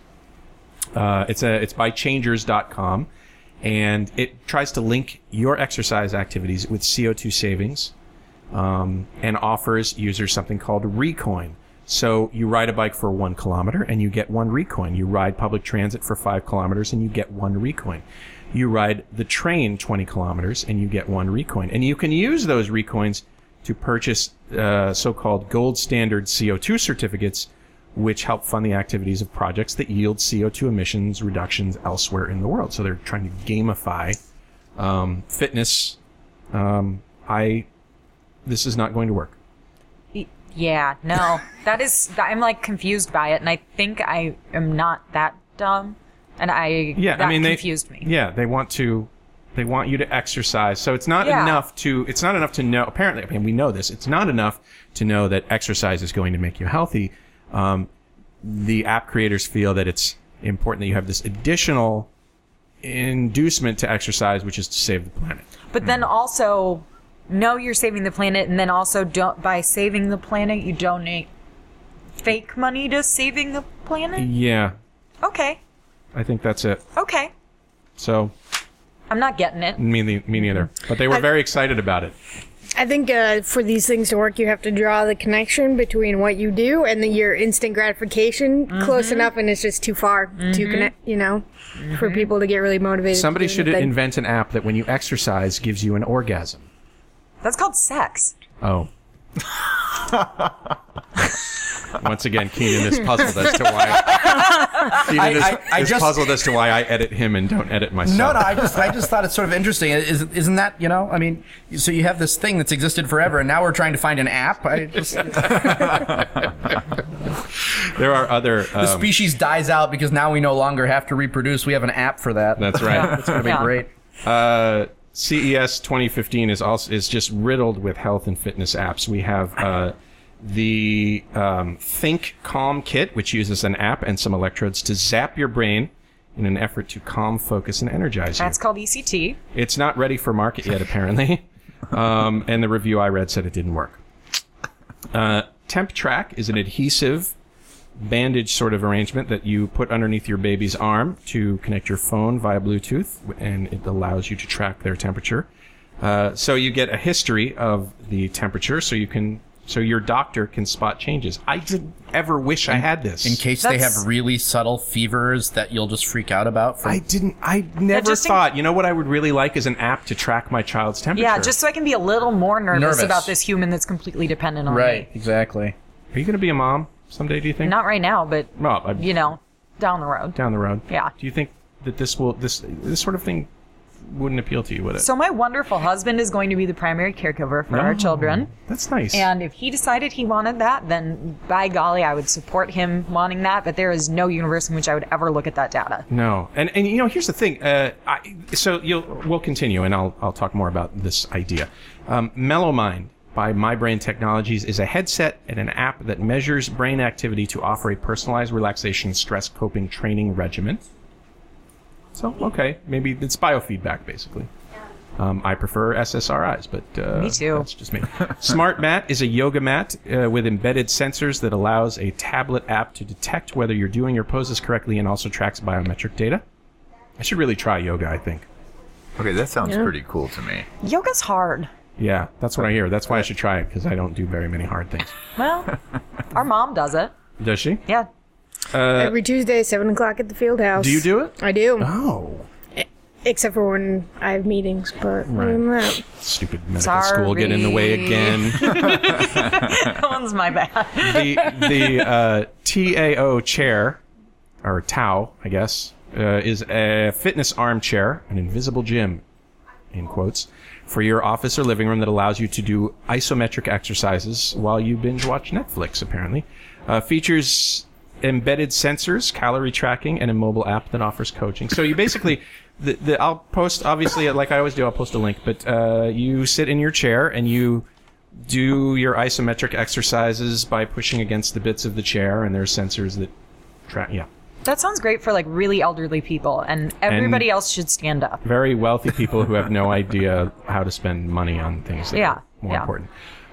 Uh, it's a it's by changers dot com, and it tries to link your exercise activities with C O two savings, um, and offers users something called Recoin. So you ride a bike for one kilometer and you get one Recoin. You ride public transit for five kilometers and you get one Recoin. You ride the train twenty kilometers and you get one Recoin. And you can use those Recoins to purchase uh, so-called gold standard C O two certificates, which help fund the activities of projects that yield C O two emissions reductions elsewhere in the world. So they're trying to gamify um, fitness. Um, I, this is not going to work. Y- Yeah, no. That is, I'm like confused by it, and I think I am not that dumb, and I, Yeah, that I mean, confused they, me. Yeah, they want to, they want you to exercise. So it's not Yeah. enough to, it's not enough to know, apparently, I mean, we know this, it's not enough to know that exercise is going to make you healthy. Um, the app creators feel that it's important that you have this additional inducement to exercise, which is to save the planet. But then also, know you're saving the planet, and then also don't, by saving the planet, you donate fake money to saving the planet? Yeah, Okay. I think that's it. Okay. So, I'm not getting it. me, ne- me neither. But they were I- very excited about it. I think uh, for these things to work, you have to draw the connection between what you do and the, your instant gratification close enough, and it's just too far to connect. You know, for people to get really motivated. Somebody to do should the thing. invent an app that when you exercise gives you an orgasm. That's called sex. Oh. Once again, Keenan is puzzled as to why. Keenan I- is, I- I is just- puzzled as to why I edit him and don't edit myself. No, no, I just, I just thought it's sort of interesting. Isn't, isn't that, you know, I mean, so you have this thing that's existed forever, and now we're trying to find an app. I just, There are other. the Um, species dies out because now we no longer have to reproduce. We have an app for that. that's right. It's gonna be Yeah. great. Uh, C E S twenty fifteen is also is just riddled with health and fitness apps. We have uh, the um, Think Calm Kit, which uses an app and some electrodes to zap your brain in an effort to calm, focus, and energize you. That's called E C T. It's not ready for market yet, apparently. Um, and the review I read said it didn't work. Uh, Temp Track is an adhesive bandage sort of arrangement that you put underneath your baby's arm to connect your phone via Bluetooth, and it allows you to track their temperature. Uh, so you get a history of the temperature, so you can, so your doctor can spot changes. I didn't ever wish I had this. In case they That's- have really subtle fevers that you'll just freak out about. From, I didn't. I never just in- thought. You know what I would really like is an app to track my child's temperature. Yeah, just so I can be a little more nervous, Nervous. about this human that's completely dependent on right, me. exactly. Are you going to be a mom someday? Do you think? Not right now, but, Well, I, you know, down the road. down the road. Yeah. Do you think that this will this this sort of thing wouldn't appeal to you, would it? So my wonderful husband is going to be the primary caregiver for our No. children. That's nice. And if he decided he wanted that, then by golly, I would support him wanting that. But there is no universe in which I would ever look at that data. No, and and you know, here's the thing. Uh, I, so you'll we'll continue, and I'll I'll talk more about this idea. Um, MellowMind by MyBrain Technologies is a headset and an app that measures brain activity to offer a personalized relaxation stress coping training regimen. So okay, maybe it's biofeedback basically. Um, I prefer S S R Is, but uh, Me too. That's just me. Smart Mat is a yoga mat uh, with embedded sensors that allows a tablet app to detect whether you're doing your poses correctly and also tracks biometric data. I should really try yoga, I think. Okay, that sounds Yeah. pretty cool to me. Yoga's hard. Yeah, that's what I hear. That's why I should try it, because I don't do very many hard things. Well, our mom does it. Does she? Yeah. Every Tuesday, seven o'clock at the field house. Do you do it? I do, Oh. except for when I have meetings. But other than that, Stupid medical school get in the way Sorry. again. That one's my bad. the the uh, T A O chair, or Tao, I guess, uh, is a fitness armchair, an invisible gym, in quotes, for your office or living room that allows you to do isometric exercises while you binge watch Netflix, apparently. Uh, features embedded sensors, calorie tracking, and a mobile app that offers coaching. So you basically, the, the, I'll post, obviously, like I always do, I'll post a link, but uh, you sit in your chair and you do your isometric exercises by pushing against the bits of the chair, and there are sensors that track, yeah. That sounds great for like really elderly people, and everybody And- else should stand up. Very wealthy people who have no idea how to spend money on things that Yeah, are more yeah. important.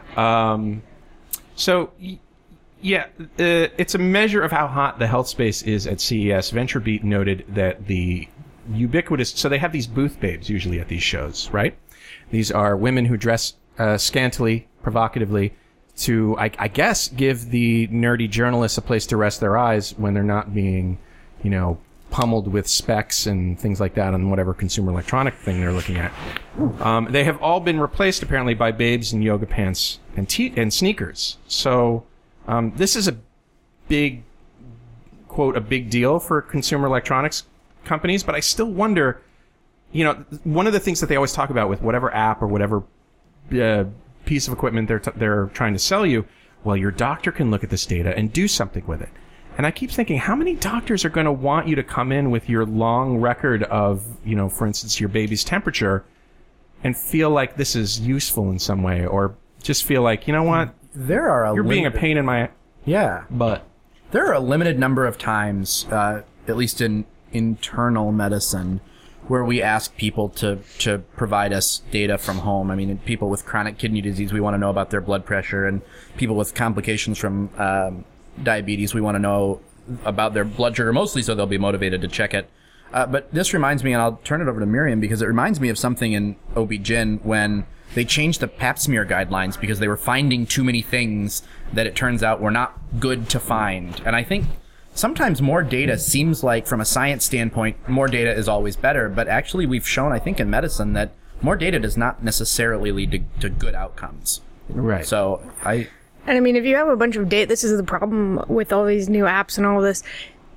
Um, so, y- yeah, uh, it's a measure of how hot the health space is at C E S. VentureBeat noted that the ubiquitous... So they have these booth babes usually at these shows, right? These are women who dress uh, scantily, provocatively, to, I, I guess, give the nerdy journalists a place to rest their eyes when they're not being, you know, pummeled with specs and things like that on whatever consumer electronic thing they're looking at. Um, they have all been replaced, apparently, by babes in yoga pants and te- and sneakers. So um, this is a big, quote, a big deal for consumer electronics companies, but I still wonder, you know, one of the things that they always talk about with whatever app or whatever uh, piece of equipment they're t- they're trying to sell you, well, your doctor can look at this data and do something with it. And I keep thinking, how many doctors are going to want you to come in with your long record of, you know, for instance, your baby's temperature and feel like this is useful in some way, or just feel like, you know what, There are a you're being a limited- pain in my Yeah. butt. There are a limited number of times, uh, at least in internal medicine, where we ask people to, to provide us data from home. I mean, people with chronic kidney disease, we want to know about their blood pressure, and people with complications from um, diabetes, we want to know about their blood sugar, mostly so they'll be motivated to check it. Uh, but this reminds me, and I'll turn it over to Miriam, because it reminds me of something in O B G Y N when they changed the pap smear guidelines because they were finding too many things that it turns out were not good to find. And I think sometimes more data seems like, from a science standpoint, more data is always better. But actually, we've shown, I think, in medicine that more data does not necessarily lead to, to good outcomes. Right. So I, And I mean, if you have a bunch of data, this is the problem with all these new apps and all this.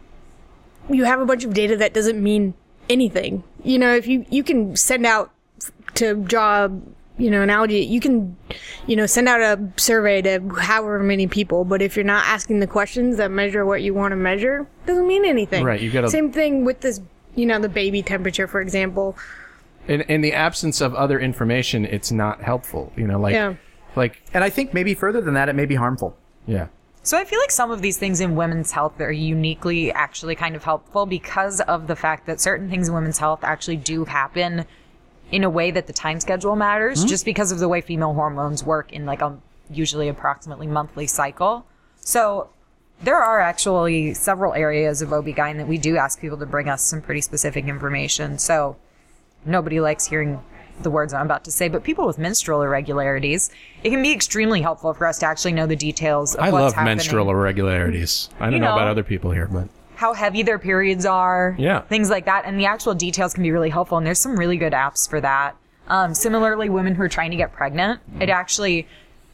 You have a bunch of data that doesn't mean anything. You know, if you, you can send out to draw, you know, analogy, you can, you know, send out a survey to however many people, but if you're not asking the questions that measure what you want to measure, it doesn't mean anything. Right, you gotta- Same thing with this, you know, the baby temperature, for example. In, in the absence of other information, it's not helpful. You know, like, Yeah. like, and I think maybe further than that, it may be harmful. yeah. So I feel like some of these things in women's health are uniquely actually kind of helpful because of the fact that certain things in women's health actually do happen in a way that the time schedule matters, Mm-hmm. just because of the way female hormones work in like a usually approximately monthly cycle. So there are actually several areas of O B G Y N that we do ask people to bring us some pretty specific information. So nobody likes hearing the words I'm about to say, but people with menstrual irregularities, it can be extremely helpful for us to actually know the details of I what's love happening. menstrual irregularities. I don't You know, know. about other people here, but How heavy their periods are, Yeah. things like that. And the actual details can be really helpful. And there's some really good apps for that. Um, similarly, women who are trying to get pregnant, it actually,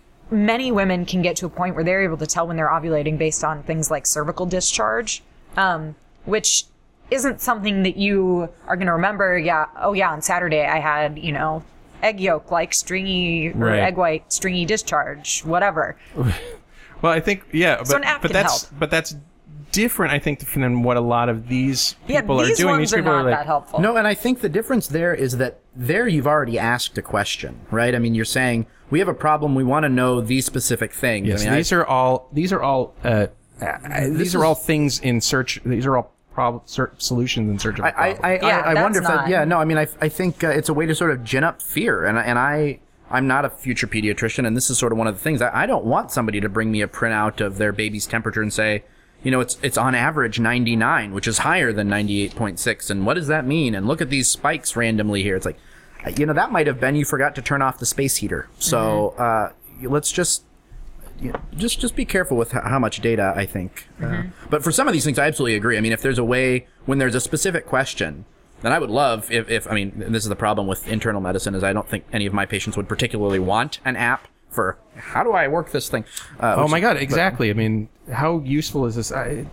many women can get to a point where they're able to tell when they're ovulating based on things like cervical discharge, um, which isn't something that you are going to remember. Yeah. Oh yeah. On Saturday I had, you know, egg yolk, like stringy, or Right. egg white, stringy discharge, whatever. well, I think yeah, but an app but can that's help. but that's different, I think, than what a lot of these Yeah. people These are doing. ones These are people not are like, that helpful. No, and I think the difference there is that there you've already asked a question, right? I mean, you're saying, we have a problem, we want to know these specific things. yes, I mean, these I, are all these are all uh, uh, these are all things in search. These are all problem ser- solutions in search of. a I, I, problem. I, Yeah, I, I wonder if that's that, not- yeah, no, I mean, I, I think uh, it's a way to sort of gin up fear. And, I- and I, I'm not a future pediatrician, and this is sort of one of the things. I, I don't want somebody to bring me a printout of their baby's temperature and say, you know, it's it's on average ninety-nine, which is higher than ninety-eight point six. And what does that mean? And look at these spikes randomly here. It's like, you know, that might have been you forgot to turn off the space heater. So uh, let's just you know, just just be careful with h- how much data, I think. Uh, but for some of these things, I absolutely agree. I mean, if there's a way, when there's a specific question, then I would love if, if I mean, this is the problem with internal medicine, is I don't think any of my patients would particularly want an app for how do I work this thing. Uh, oh which- my god, exactly. I mean, how useful is this? I,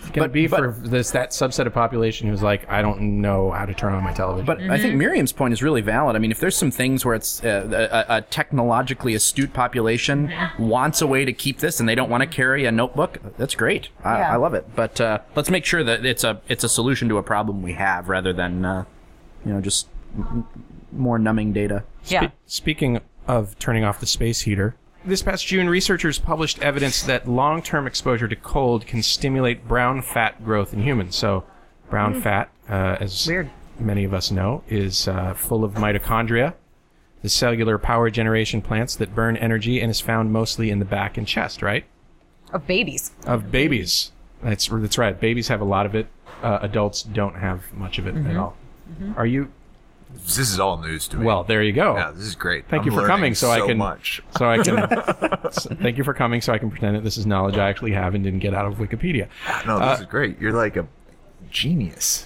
going to But- be but- for this that subset of population who's like, I don't know how to turn on my television. But I think Miriam's point is really valid. I mean, if there's some things where it's uh, a, a technologically astute population wants a way to keep this and they don't want to carry a notebook, that's great. I, Yeah. I love it. But uh, let's make sure that it's a it's a solution to a problem we have rather than uh, you know just m- more numbing data. Yeah. Speaking of turning off the space heater, this past June, researchers published evidence that long-term exposure to cold can stimulate brown fat growth in humans. So, brown fat, uh, as Weird. many of us know, is uh, full of mitochondria, the cellular power generation plants that burn energy, and is found mostly in the back and chest, right? Of babies. Of babies. That's that's right. Babies have a lot of it. Uh, adults don't have much of it at all. Are you? This is all news to me. Well, there you go. yeah, this is great. Thank I'm you for learning coming, so, I can. much. So I can. so thank you for coming, so I can pretend that this is knowledge I actually have and didn't get out of Wikipedia. No, this is great. You're like a genius.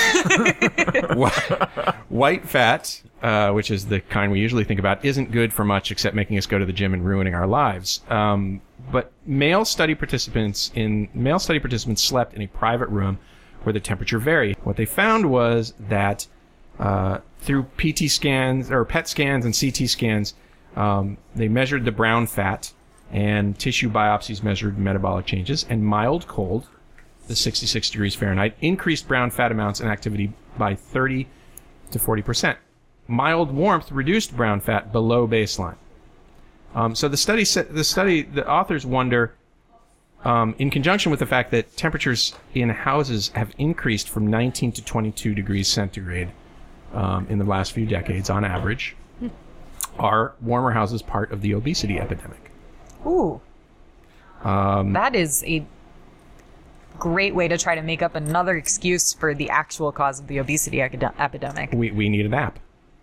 White fat, uh, which is the kind we usually think about, isn't good for much except making us go to the gym and ruining our lives. Um, but male study participants in male study participants slept in a private room where the temperature varied. What they found was that uh, through P T scans or P E T scans and C T scans, um, they measured the brown fat, and tissue biopsies measured metabolic changes, and mild cold, the sixty-six degrees Fahrenheit, increased brown fat amounts and activity by thirty to forty percent. Mild warmth reduced brown fat below baseline. Um, so the study, the study, the authors wonder, um, in conjunction with the fact that temperatures in houses have increased from nineteen to twenty-two degrees centigrade um, in the last few decades on average, are warmer houses part of the obesity epidemic? Ooh. Um, That is a great way to try to make up another excuse for the actual cause of the obesity acad- epidemic. we, we need an app.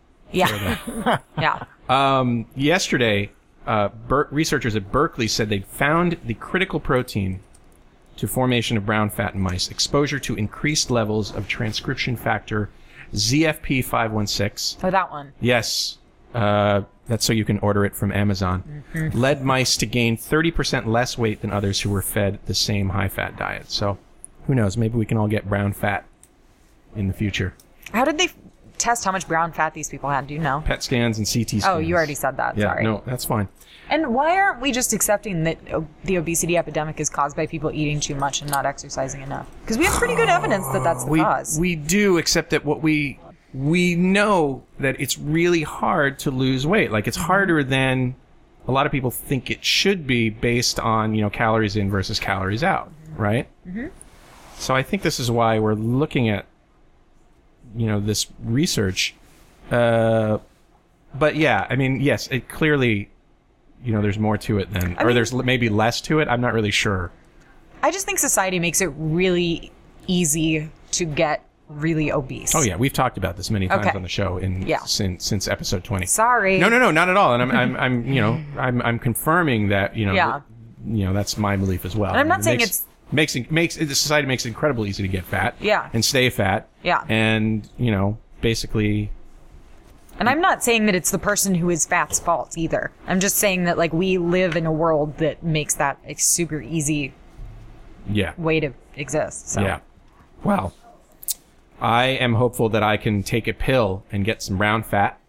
Yeah. yeah. Um, yesterday, uh, Ber- researchers at Berkeley said they'd found the critical protein to formation of brown fat in mice, exposure to increased levels of transcription factor Z F P five one six. Oh, that one. Yes, uh, that's so you can order it from Amazon. Mm-hmm. Led mice to gain thirty percent less weight than others who were fed the same high-fat diet. So, who knows? Maybe we can all get brown fat in the future. How did they f- test how much brown fat these people had? Do you know? P E T scans and C T scans. Oh, you already said that. Yeah, Sorry. no, that's fine. And why aren't we just accepting that o- the obesity epidemic is caused by people eating too much and not exercising enough? Because we have pretty good evidence that that's the we, cause. We do, except that what we we know that it's really hard to lose weight. Like, it's harder than a lot of people think it should be based on, you know, calories in versus calories out, right? Mm-hmm. So I think this is why we're looking at, you know, this research. Uh, but yeah, I mean, yes, it clearly, you know, there's more to it than, I or mean- there's l- maybe less to it. I'm not really sure. I just think society makes it really easy to get really obese. Oh yeah, we've talked about this many times Okay. on the show in Yeah. since since episode twenty. Sorry. No, no, no, not at all. And I'm, I'm, I'm, you know, I'm, I'm confirming that, you know, Yeah. that- you know, that's my belief as well. And I'm not It saying makes, it's- makes it makes it, the society makes it incredibly easy to get fat. Yeah. And stay fat. Yeah. And you know, basically, And I'm not saying that it's the person who is fat's fault either. I'm just saying that, like, we live in a world that makes that a super easy yeah, way to exist. So. yeah. Well, I am hopeful that I can take a pill and get some brown fat.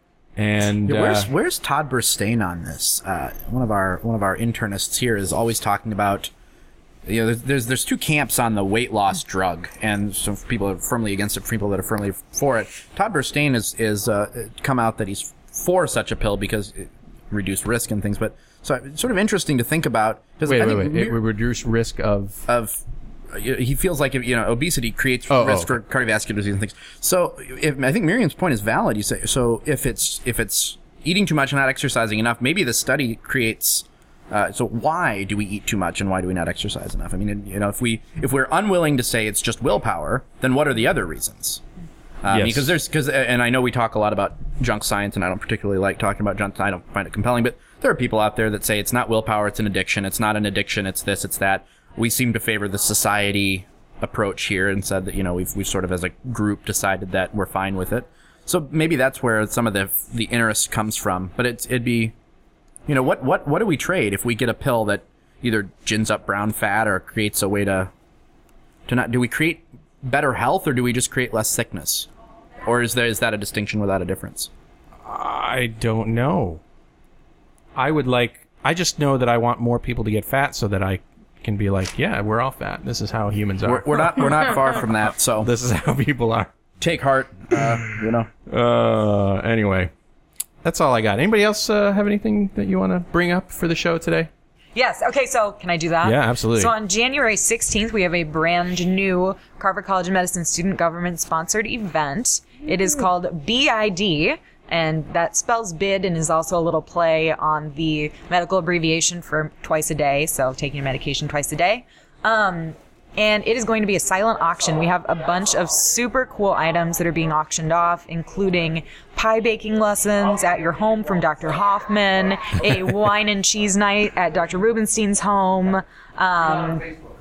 And Yeah, where's uh, where's Todd Burstein on this? Uh, one of our one of our internists here is always talking about. You know, there's, there's there's two camps on the weight loss drug, and some people are firmly against it, people that are firmly for it. Todd Burstein is is uh, come out that he's for such a pill because it reduced risk and things. But so it's sort of interesting to think about. 'Cause wait, I wait, think wait. It mir- would reduce risk of. of he feels like, you know, obesity creates Oh, risk oh, okay. for cardiovascular disease and things. So if, I think Miriam's point is valid. You say so if it's if it's eating too much and not exercising enough, maybe the study creates. Uh, so why do we eat too much and why do we not exercise enough? I mean, you know, if we if we're unwilling to say it's just willpower, then what are the other reasons? Um, Yes. Because there's because and I know we talk a lot about junk science, and I don't particularly like talking about junk. I don't find it compelling, but there are people out there that say it's not willpower, it's an addiction. It's not an addiction. It's this. It's that. We seem to favor the society approach here and said that, you know, we've we've sort of as a group decided that we're fine with it. So maybe that's where some of the the interest comes from. But it's it'd be, you know, what what what do we trade if we get a pill that either gins up brown fat or creates a way to to not? Do we create better health, or do we just create less sickness? Or is there is that a distinction without a difference? I don't know. I would like. I just know that I want more people to get fat so that I can be like, yeah, we're all fat. This is how humans are. We're, we're not. We're not far from that. So This is how people are. take heart. Uh, you know. Uh, anyway, that's all I got. Anybody else uh, have anything that you want to bring up for the show today? Yes. Okay, so can I do that? Yeah, absolutely. So on January sixteenth, we have a brand new Carver College of Medicine student government sponsored event. It is called B I D, and that spells bid and is also a little play on the medical abbreviation for twice a day, so taking medication twice a day. Um, and it is going to be a silent auction. We have a bunch of super cool items that are being auctioned off, including pie baking lessons at your home from Doctor Hoffman, a wine and cheese night at Doctor Rubenstein's home. Um,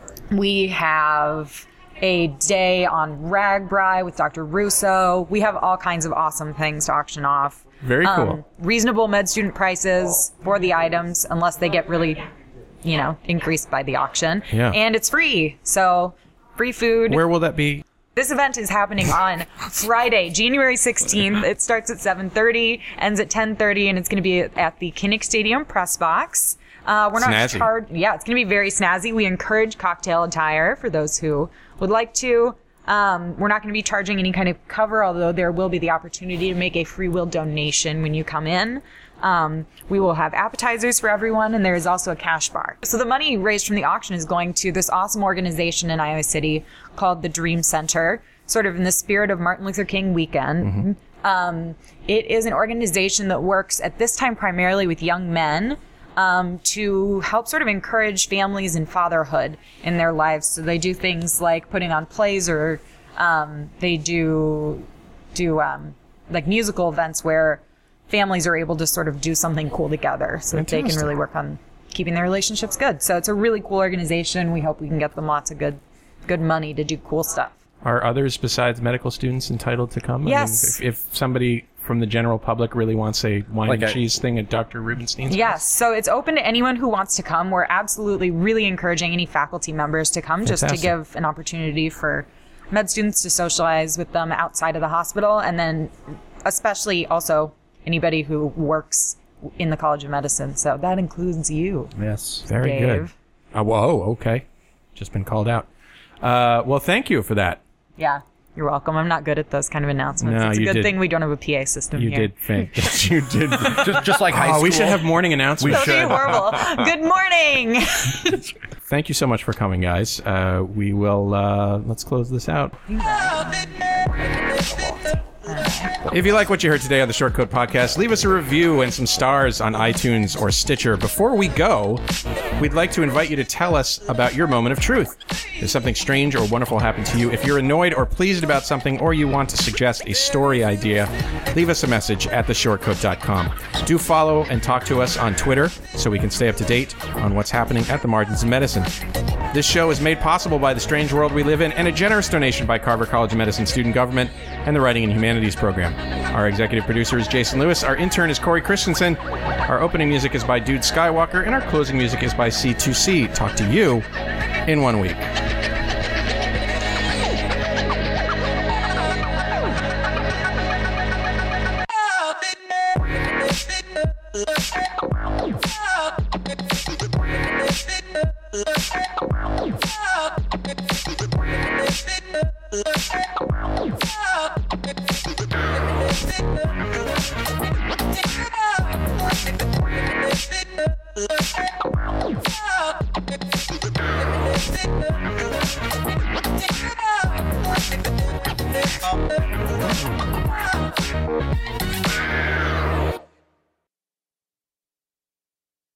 we have a day on RAGBRAI with Doctor Russo. We have all kinds of awesome things to auction off. Very cool. Um, reasonable med student prices for the items, unless they get really, you know, increased by the auction. Yeah. And it's free. So free food. Where will that be? This event is happening on Friday, January sixteenth. It starts at seven thirty, ends at ten thirty, and it's going to be at the Kinnick Stadium Press Box. Uh, we're not Snazzy. charged. Yeah, it's going to be very snazzy. We encourage cocktail attire for those who would like to. Um, we're not going to be charging any kind of cover, although there will be the opportunity to make a free will donation when you come in. Um, we will have appetizers for everyone, and there is also a cash bar. So the money raised from the auction is going to this awesome organization in Iowa City called the Dream Center, sort of in the spirit of Martin Luther King weekend. Mm-hmm. Um, it is an organization that works at this time primarily with young men um, to help sort of encourage families and fatherhood in their lives. So they do things like putting on plays, or um, they do do um, like musical events where families are able to sort of do something cool together, so that they can really work on keeping their relationships good. So it's a really cool organization. We hope we can get them lots of good good money to do cool stuff. Are others besides medical students entitled to come? Yes. I mean, if, if somebody from the general public really wants a wine Like and a- cheese thing at Doctor Rubenstein's Yes, house? so it's open to anyone who wants to come. We're absolutely really encouraging any faculty members to come, just to Fantastic. give an opportunity for med students to socialize with them outside of the hospital, and then especially also anybody who works in the College of Medicine. So that includes you. Yes. Very Dave. good. Uh, whoa, okay. Just been called out. Uh, well, thank you for that. Yeah, you're welcome. I'm not good at those kind of announcements. No, it's a you good did- thing we don't have a P A system You here. did think. you did. Just, just like high Oh, school. we should have morning announcements. That would be horrible. Good morning. Thank you so much for coming, guys. Uh, we will, uh, let's close this out. If you like what you heard today on the Short Code Podcast, leave us a review and some stars on iTunes or Stitcher. Before we go, we'd like to invite you to tell us about your moment of truth. If something strange or wonderful happened to you, if you're annoyed or pleased about something, or you want to suggest a story idea, leave us a message at the short code dot com. Do follow and talk to us on Twitter so we can stay up to date on what's happening at the Margins of Medicine. This show is made possible by the strange world we live in and a generous donation by Carver College of Medicine Student Government and the Writing and Humanities Program. Our executive producer is Jason Lewis. Our intern is Corey Christensen. Our opening music is by Dude Skywalker, and our closing music is by C two C. Talk to you in one week. Let's go.